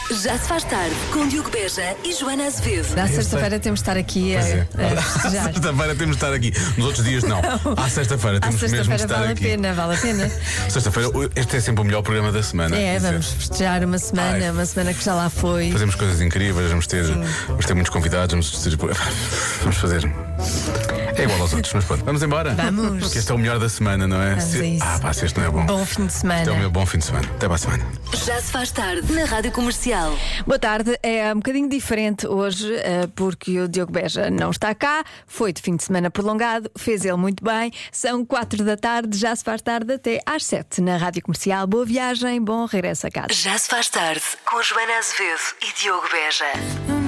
Já se faz tarde com Diogo Beja e Joana Azevedo. Na sexta-feira temos de estar aqui a festejar. À sexta-feira temos de estar aqui. Nos outros dias não. À sexta-feira temos mesmo de estar aqui. Vale a pena. Sexta-feira, este é sempre o melhor programa da semana. Vamos festejar uma semana que já lá foi. Fazemos coisas incríveis, vamos ter muitos convidados, vamos fazer. É igual aos outros, mas pronto, vamos embora. Vamos. Porque este é o melhor da semana, não é? Vamos a isso. Se este não é bom. Bom fim de semana. Este é o meu bom fim de semana. Até para a semana. Já se faz tarde na Rádio Comercial. Boa tarde, é um bocadinho diferente hoje, porque o Diogo Beja não está cá, foi de fim de semana prolongado, fez ele muito bem. São 4 da tarde, já se faz tarde até às 7 na Rádio Comercial. Boa viagem, bom regresso a casa. Já se faz tarde com Joana Azevedo e Diogo Beja.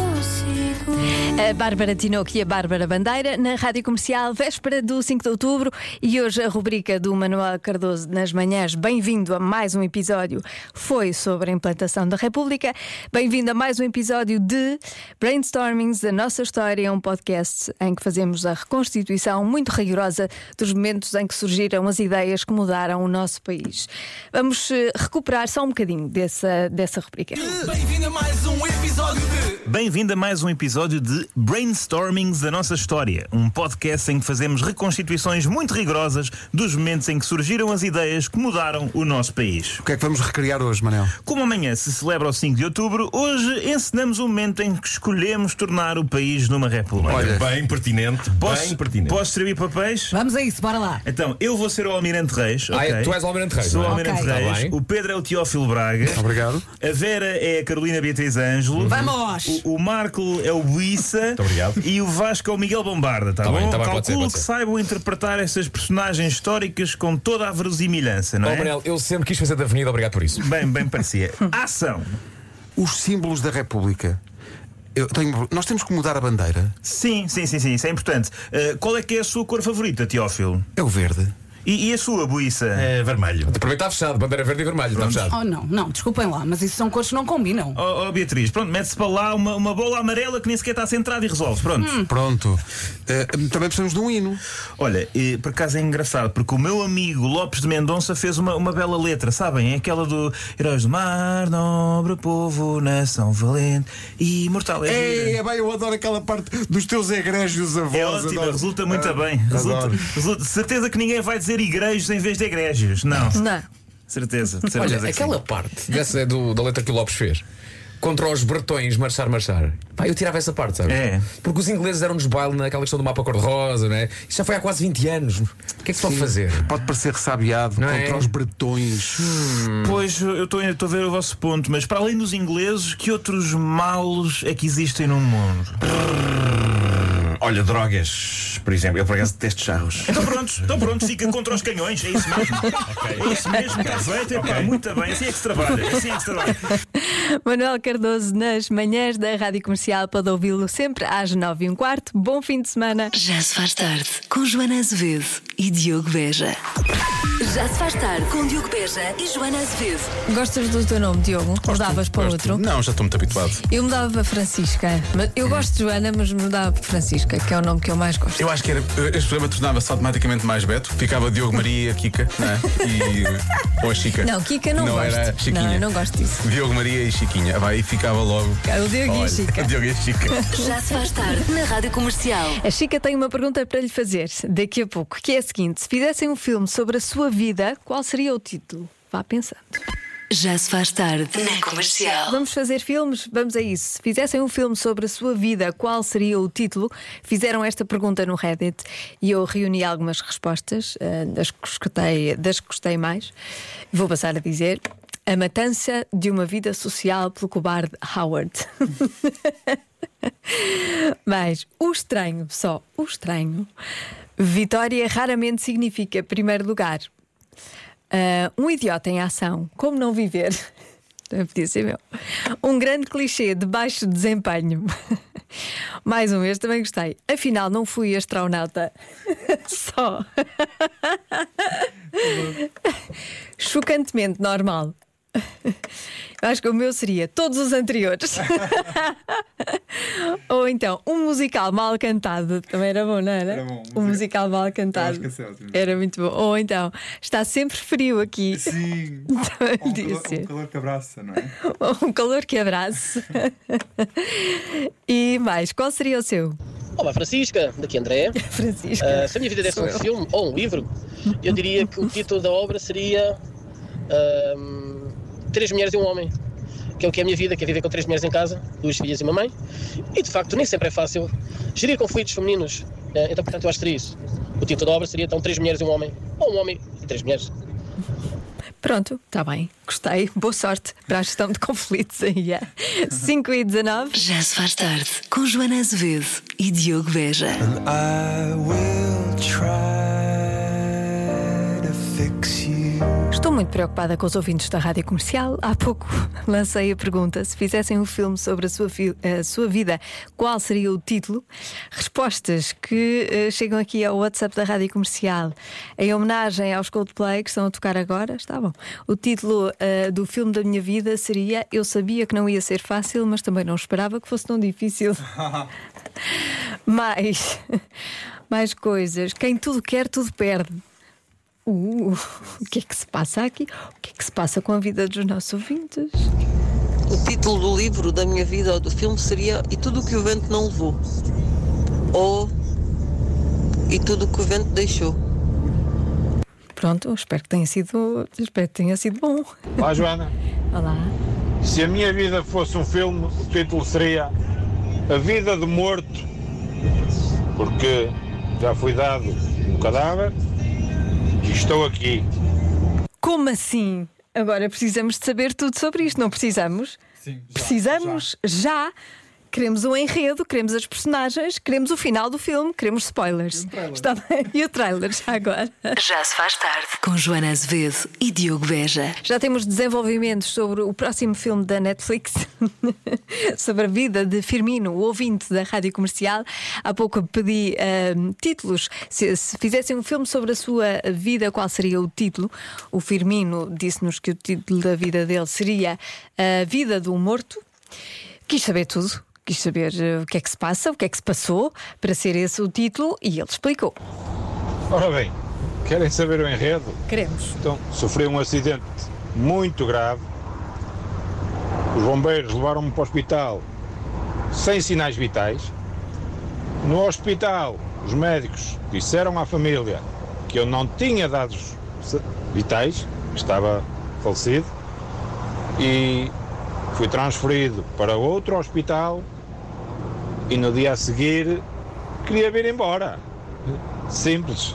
A Bárbara Tinoco e a Bárbara Bandeira na Rádio Comercial, véspera do 5 de outubro. E hoje a rubrica do Manuel Cardoso nas manhãs, bem-vindo a mais um episódio, foi sobre a implantação da República. Bem-vindo a mais um episódio de Brainstormings, a nossa história, um podcast em que fazemos a reconstituição muito rigorosa dos momentos em que surgiram as ideias que mudaram o nosso país. Vamos recuperar só um bocadinho dessa rubrica. Bem-vindo a mais um episódio de Brainstormings da nossa história, um podcast em que fazemos reconstituições muito rigorosas dos momentos em que surgiram as ideias que mudaram o nosso país. O que é que vamos recriar hoje, Manel? Como amanhã se celebra o 5 de outubro, hoje encenamos o momento em que escolhemos tornar o país numa república. Olha, bem pertinente. Posso distribuir papéis? Vamos a isso, bora lá. Então, eu vou ser o Almirante Reis. Okay? Tu és o Almirante Reis. Sou o não é? Almirante Ok. Reis. Tá bem. O Pedro é o Teófilo Braga. Obrigado. A Vera é a Carolina Beatriz Ângelo. Vamos! O Marco é o Buissa. Muito obrigado. E o Vasco é o Miguel Bombarda, tá Tá bom? bem, tá bem, pode ser, Calculo pode que ser. saibam interpretar essas personagens históricas com toda a verosimilhança, não Oh, é? Manel, eu sempre quis fazer da Avenida, obrigado por isso. Bem parecia. Ação! Os símbolos da República. Nós temos que mudar a bandeira. Sim, isso é importante. Qual é que é a sua cor favorita, Teófilo? É o verde. E a sua, Buissa? É vermelho. Para mim está fechado, bandeira verde e vermelho, está fechado. Oh, não, desculpem lá, mas isso são cores que não combinam. Oh, Beatriz, pronto, mete-se para lá uma bola amarela que nem sequer está centrada e resolve, pronto. Pronto. Também precisamos de um hino. Olha, por acaso é engraçado, porque o meu amigo Lopes de Mendonça fez uma bela letra, sabem? É aquela do Heróis do Mar, nobre povo, nação valente e imortal. É bem, eu adoro aquela parte dos teus egrégios avós. É ótimo, adoro. resulta muito bem. Adoro. Resulta, certeza que ninguém vai dizer igrejos em vez de egrégios. Não. Certeza Olha, que aquela sim. parte dessa da letra que o Lopes fez. Contra os bretões, marchar. Pá, eu tirava essa parte, sabes? É. Porque os ingleses deram-nos baile naquela questão do mapa cor-de-rosa, não é? Isso já foi há quase 20 anos. O que é que se pode fazer? Pode parecer ressabiado Não contra é? os bretões. Pois, eu estou a ver o vosso ponto, mas para além dos ingleses, que outros males é que existem no mundo? Olha, drogas, por exemplo. Eu por acaso detesto charros. Então pronto, fica contra os canhões, é isso mesmo. É isso mesmo, perfeito, epá, muito bem, assim é que se trabalha. Manuel Cardoso nas manhãs da Rádio Comercial, pode ouvi-lo sempre às 9h15. Bom fim de semana. Já se faz tarde com Joana Azevedo e Diogo Beja. Já se faz tarde com Diogo Beja e Joana Azevedo. Gostas do teu nome, Diogo? Mudavas para outro? Não, já estou muito habituado. Eu mudava para Francisca. Eu gosto de Joana, mas mudava para Francisca, que é o nome que eu mais gosto. Eu acho que este programa tornava-se automaticamente mais Beto. Ficava Diogo Maria, Kika, não é? Ou a Chica. Não, Kika não gosto. Era Chiquinha. Não gosto disso. Diogo Maria e Chiquinha. Vai, e ficava logo. O Diogo e a Chica. Diogo e a Chica. Já se faz tarde na Rádio Comercial. A Chica tem uma pergunta para lhe fazer daqui a pouco, que é a seguinte: se fizessem um filme sobre a sua vida, qual seria o título? Vá pensando. Já se faz tarde na Comercial. Vamos fazer filmes? Vamos a isso. Se fizessem um filme sobre a sua vida, qual seria o título? Fizeram esta pergunta no Reddit e eu reuni algumas respostas, das que gostei mais. Vou passar a dizer: A Matança de uma Vida Social pelo cobarde Howard. Mas o estranho, Vitória raramente significa primeiro lugar. Um idiota em ação, como não viver? Podia ser meu. Um grande clichê de baixo desempenho. Mais um, este também gostei. Afinal, não fui astronauta. Só. Chocantemente normal. Eu acho que o meu seria todos os anteriores. Ou então, um musical mal cantado. Também era bom, não era? Era bom. Um musical mal cantado. Eu acho que é ótimo. Era muito bom. Ou então, está sempre frio aqui. Sim. Também Um calor que abraça, não é? Um calor que abraça. E mais, qual seria o seu? Olá, Francisca, daqui André. Francisca. Se a minha vida desse Sou um eu. filme ou um livro, eu diria que o título da obra seria 3 mulheres e um homem. Que é o que é a minha vida, que é viver com 3 mulheres em casa, 2 filhas e uma mãe. E de facto nem sempre é fácil gerir conflitos femininos. Então, portanto, eu acho que seria isso. O título da obra seria então 3 mulheres e um homem. Ou um homem e 3 mulheres. Pronto, está bem. Gostei. Boa sorte para a gestão de conflitos aí. 5h19. Já se faz tarde com Joana Azevedo e Diogo Beja. Estou muito preocupada com os ouvintes da Rádio Comercial. Há pouco lancei a pergunta: se fizessem um filme sobre a sua vida, qual seria o título? Respostas que chegam aqui ao WhatsApp da Rádio Comercial em homenagem aos Coldplay que estão a tocar agora. Está bom. O título do filme da minha vida seria Eu sabia que não ia ser fácil, mas também não esperava que fosse tão difícil. Mais coisas. Quem tudo quer, tudo perde. O que é que se passa aqui? O que é que se passa com a vida dos nossos ouvintes? O título do livro da minha vida ou do filme seria E Tudo o que o Vento Não Levou, ou E Tudo o que o Vento Deixou. Pronto, espero que tenha sido bom. Olá, Joana. Olá. Se a minha vida fosse um filme, o título seria A Vida do Morto, porque já fui dado um cadáver e estou aqui. Como assim? Agora precisamos de saber tudo sobre isto, não precisamos? Sim, precisamos já. Queremos o enredo, queremos as personagens, queremos o final do filme, queremos spoilers. Está bem? E o trailer, já agora. Já se faz tarde com Joana Azevedo e Diogo Beja. Já temos desenvolvimentos sobre o próximo filme da Netflix, sobre a vida de Firmino, o ouvinte da Rádio Comercial. Há pouco pedi títulos. Se fizessem um filme sobre a sua vida, qual seria o título? O Firmino disse-nos que o título da vida dele seria A Vida do Morto. Quis saber tudo. Quis saber o que é que se passa, o que é que se passou para ser esse o título, e ele explicou. Ora bem, querem saber o enredo? Queremos. Então, sofri um acidente muito grave. Os bombeiros levaram-me para o hospital sem sinais vitais. No hospital, os médicos disseram à família que eu não tinha dados vitais, estava falecido, e fui transferido para outro hospital e no dia a seguir queria vir embora. Simples.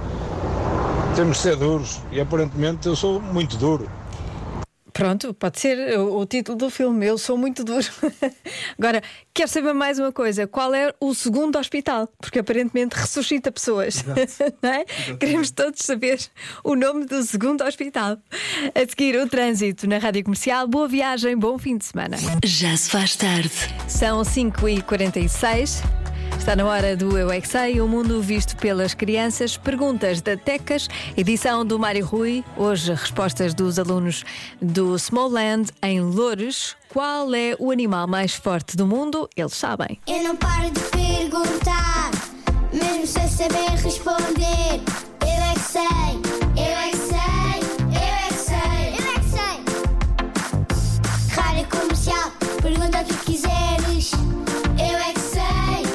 Temos de ser duros e aparentemente eu sou muito duro. Pronto, pode ser o título do filme. Eu sou muito duro. Agora, quero saber mais uma coisa: qual é o segundo hospital? Porque aparentemente ressuscita pessoas. Não é? Queremos todos saber o nome do segundo hospital. A seguir, o trânsito na Rádio Comercial. Boa viagem, bom fim de semana. Já se faz tarde. São 5h46. Está na hora do Eu é Que Sei, o mundo visto pelas crianças. Perguntas da Tecas, edição do Mário Rui. Hoje, respostas dos alunos do Smallland em Loures. Qual é o animal mais forte do mundo? Eles sabem. Eu não paro de perguntar, mesmo sem saber responder. Eu é que sei, eu é que sei, eu é que sei, eu é que sei. Rádio Comercial, pergunta o que quiseres. Eu é que sei.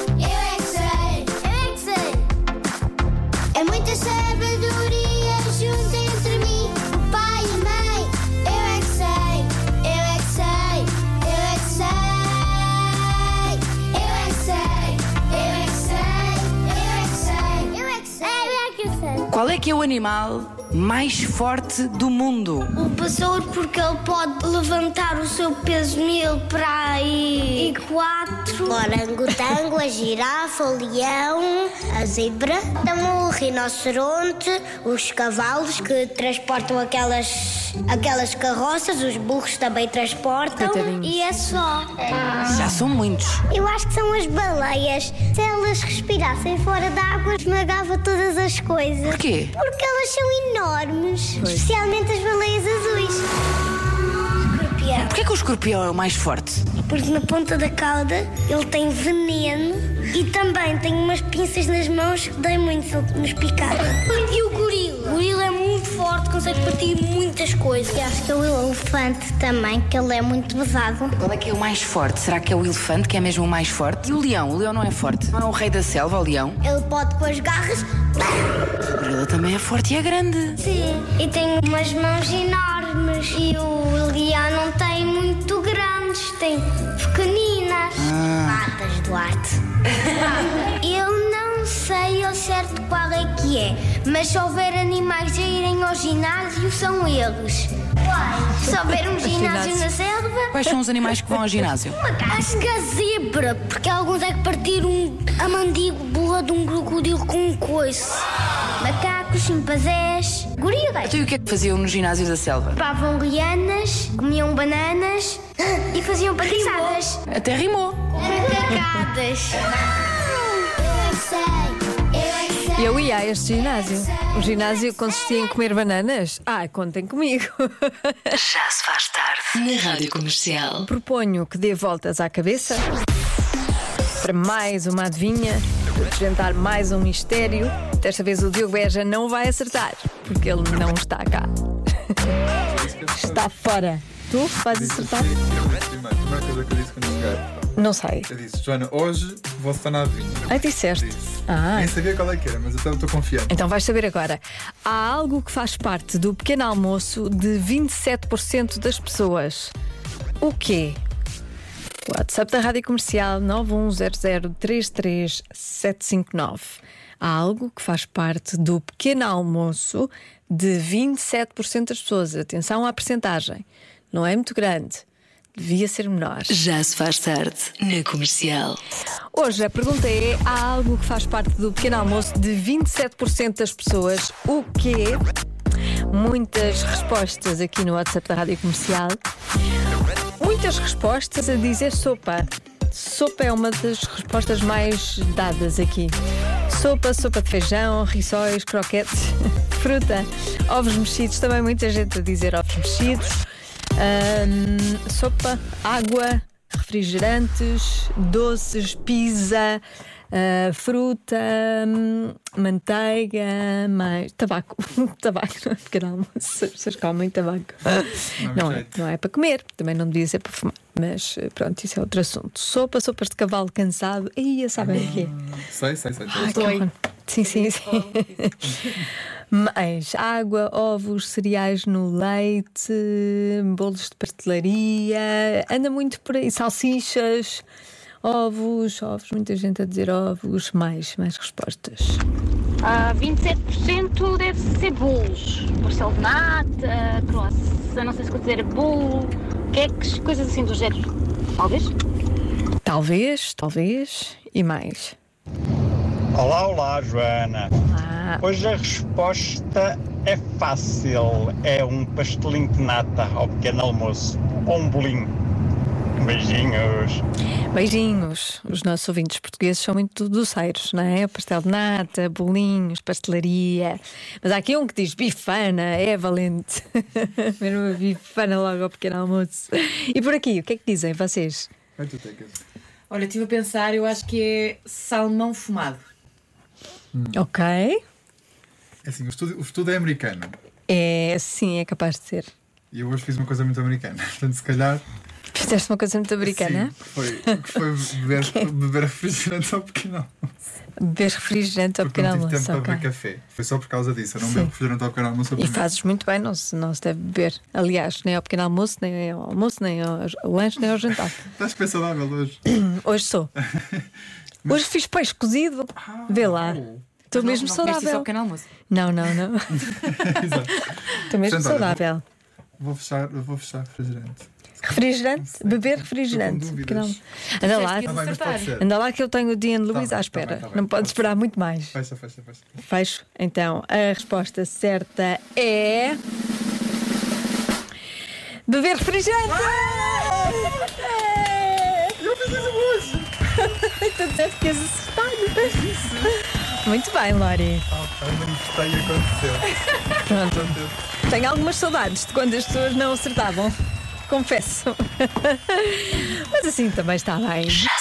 Sabedoria junto entre mim, o pai e a mãe. Eu é que sei, eu é que sei, eu é que sei. Eu é que sei, eu é que sei, eu é que sei, eu é que sei, eu é que sei. Qual é que é o animal mais forte do mundo? O passarinho, porque ele pode levantar o seu peso 1000 para aí e 4. O orangotango, a girafa, o leão, a zebra, o rinoceronte, os cavalos que transportam aquelas carroças, os burros também transportam. E é só. Já são muitos. Eu acho que são as baleias. Se elas respirassem fora da água, esmagava todas as coisas. Porquê? Porque elas são enormes, especialmente as baleias azuis. escorpião. Porquê que o escorpião é o mais forte? Porque na ponta da cauda ele tem veneno e também tem umas pinças nas mãos que dói muito se ele nos picar. E o gorila? O gorila é muito forte, consegue partir muitas coisas. E acho que é o elefante também, que ele é muito pesado. Qual é que é o mais forte? Será que é o elefante, que é mesmo o mais forte? E o leão? O leão não é forte? Não é o rei da selva, o leão? Ele pode pôr as garras. O gorila também é forte e é grande. Sim, e tem umas mãos enormes. E o leão não tem muito grandes, tem pequeninas. Patas, Duarte. Eu não sei ao certo qual é que é, mas se houver animais a irem ao ginásio, são eles. Se houver um ginásio na selva... Quais são os animais que vão ao ginásio? Acho que a zebra, porque ela consegue partir a mandíbula de um crocodilo com um coice. Macacos, chimpanzés, gorilas. Então e o que é que faziam no ginásio da selva? Levavam lianas, comiam bananas e faziam patiçadas. Até rimou. Macacadas. Eu ia a este ginásio. O ginásio consistia em comer bananas? Contem comigo. Já se faz tarde na Rádio Comercial. Proponho que dê voltas à cabeça para mais uma adivinha, para desvendar mais um mistério. Desta vez o Diogo Beja não vai acertar, porque ele não está cá. Está fora. Tu vais acertar? Primeira coisa que eu disse quando chegar. Não sei. Eu disse, Joana, hoje vou acertar na adivinha. Disseste? Nem sabia qual é que era, mas eu estou confiante. Então vais saber agora. Há algo que faz parte do pequeno almoço de 27% das pessoas. O quê? WhatsApp da Rádio Comercial 910033759. Há algo que faz parte do pequeno almoço de 27% das pessoas. Atenção à percentagem. Não é muito grande. Devia ser menor. Já se faz tarde na Comercial. Hoje a pergunta é: há algo que faz parte do pequeno almoço de 27% das pessoas? O quê? Muitas respostas aqui no WhatsApp da Rádio Comercial. Muitas respostas a dizer sopa. Sopa é uma das respostas mais dadas aqui. Sopa, sopa de feijão, rissóis, croquetes, fruta, ovos mexidos. Também muita gente a dizer ovos mexidos. Sopa, água, refrigerantes, doces, pizza, fruta, manteiga, mais tabaco. Tabaco, não é pequeno almoço, as pessoas comem tabaco. Não é para comer, também não devia ser para fumar. Mas pronto, isso é outro assunto. Sopas de cavalo cansado. Ia, sabem o quê? Sei. Sim. Mais água, ovos, cereais no leite, bolos de pastelaria, anda muito por aí, salsichas, ovos, muita gente a dizer ovos, mais respostas. 27% deve ser bolos, pastel de nata, croissant, não sei se vou dizer bolo, queques, coisas assim do género. Talvez, e mais. Olá, Joana. Olá. Hoje a resposta é fácil. É um pastelinho de nata ao pequeno almoço. Ou um bolinho. Beijinhos. Os nossos ouvintes portugueses são muito doceiros, não é? Pastel de nata, bolinhos, pastelaria. Mas há aqui um que diz bifana, é valente. Mesmo uma bifana logo ao pequeno almoço. E por aqui, o que é que dizem vocês? Olha, estive a pensar, eu acho que é salmão fumado. Ok. É assim, o estudo é americano. Sim, é capaz de ser. E eu hoje fiz uma coisa muito americana. Portanto, se calhar... Fizeste uma coisa muito americana? Sim, foi beber refrigerante ao pequeno almoço. Beber refrigerante ao pequeno almoço. Não tive tempo para beber café. Foi só por causa disso. Eu não bebo refrigerante ao pequeno almoço. E fazes muito bem, não se deve beber. Aliás, nem ao pequeno almoço, nem ao almoço, nem ao lanche, nem ao jantar. Estás bem saudável hoje? Hoje sou. Hoje fiz peixe cozido. Vê lá. Estou mesmo saudável. Isso ao pequeno almoço? Não. Estou mesmo saudável. Vou fechar refrigerante. Beber refrigerante. Anda lá que eu tenho o Dean Lewis à espera. Não pode esperar muito mais. Fecha. Fecho. Então, a resposta certa é... beber refrigerante! Eu fiz isso hoje! Tu disseste que ias acertar. Muito bem, Lori. Manifestei e aconteceu. Pronto. Tenho algumas saudades de quando as pessoas não acertavam. confesso. Mas assim também está bem.